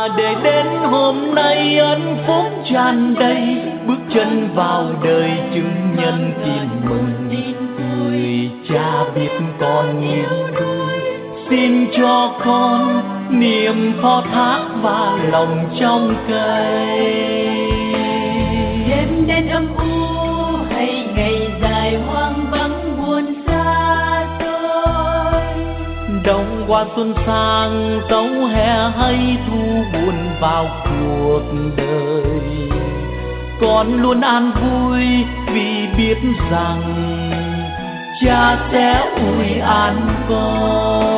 để đến hôm nay hạnh phúc tràn đầy, bước chân vào đời chứng nhân tin mừng. Người cha biết con yêu đuối, xin cho con niềm phó thác và lòng trong cây. Đêm đến âm u hay ngày dài hoang vắng buồn xa xôi, Đông qua xuân sang dấu hè hay thu buồn vào cuộc đời, con luôn an vui vì biết rằng cha sẽ ủi an con.